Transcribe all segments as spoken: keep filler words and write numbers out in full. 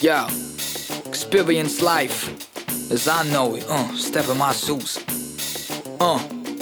Yo, experience life as I know it. Uh, step in my shoes. Uh.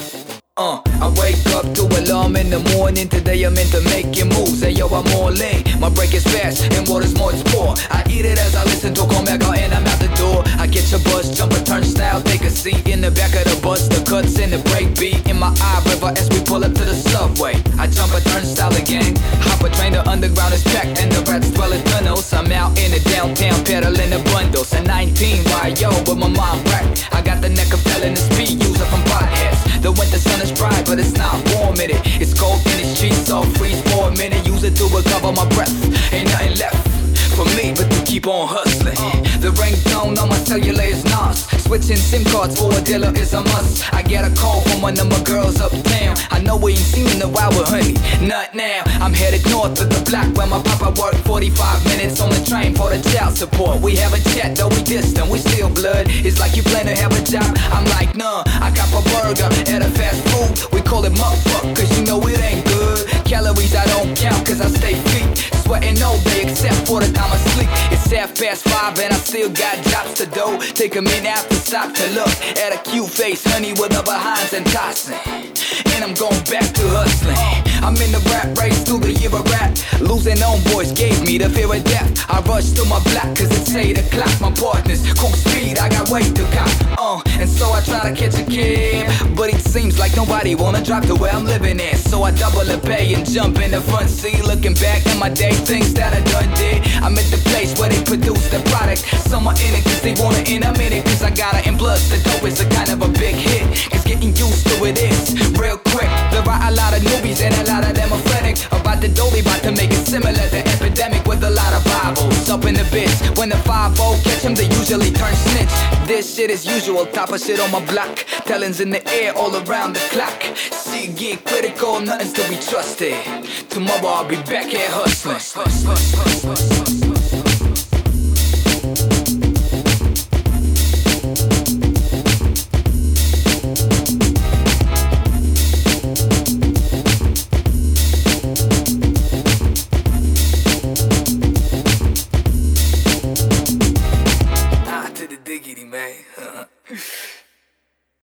Uh, I wake up to alarm in the morning. Today I'm into making moves. Hey yo, I'm all in. My break is fast and water's more it's poor. I eat it as I listen to Comega and I'm out the door. I get your bus, jump a turnstile, take a seat in the back of the bus. The cuts in the break beat in my eye river as we pull up to the subway. I jump a turnstile again. Hop a train, the underground is packed and the rats dwell in tunnels. I'm out in the downtown peddling the bundles. At nineteen, why yo, with my mind wrecked. I got the neck of telling the speed user from potheads. The winter sun is bright, but it's not warm in it. It's cold in the streets, so freeze for a minute. Use it to recover my breath. Ain't nothing left for me but to keep on hustling. The ringtone on my cellular is Nas. Switching SIM cards for a dealer is a must. I get a call from one of my girls uptown. I know we ain't seen in a while with honey, not now. I'm headed north of the block where my papa worked. Forty-five minutes on the train for the child support. We have a chat though we distant, we still blood. It's like you plan to have a job, I'm like nah. I got a burger at a fast food. We call it mukbang cause you know it ain't good. Calories I don't count cause I stay fit. Sweating all day except for the time I sleep. It's half past five and I still got jobs to do. Take a minute after stop to look at a cute face, honey with the behinds and tossing. And I'm going back to hustling. I'm in the rap race through the year of rap. Losing on boys gave me the fear of death. I rush to my block cause it's eight o'clock. My partners, cool speed, I got weight to cop. Uh, and so I try to catch a kid, but it seems like nobody wanna drop to where I'm living at. So I double the pay and jump in the front seat. Looking back in my day, things that I done did. I'm at the place where they produce the product. Some are in it cause they wanna in, I'm in it cause I got it. And plus the dope is a kind of a big hit. Cause getting used to it is real quick. There are a lot of newbies and a lot of them are frantic about the dolly, about to make it similar to Epidemic with a lot of Bibles up in the bitch. When the five oh catch them, they usually turn snitch. This shit is usual, top of shit on my block. Tellings in the air all around the clock. See, get critical, nothing's to be trusted. Tomorrow I'll be back here hustling.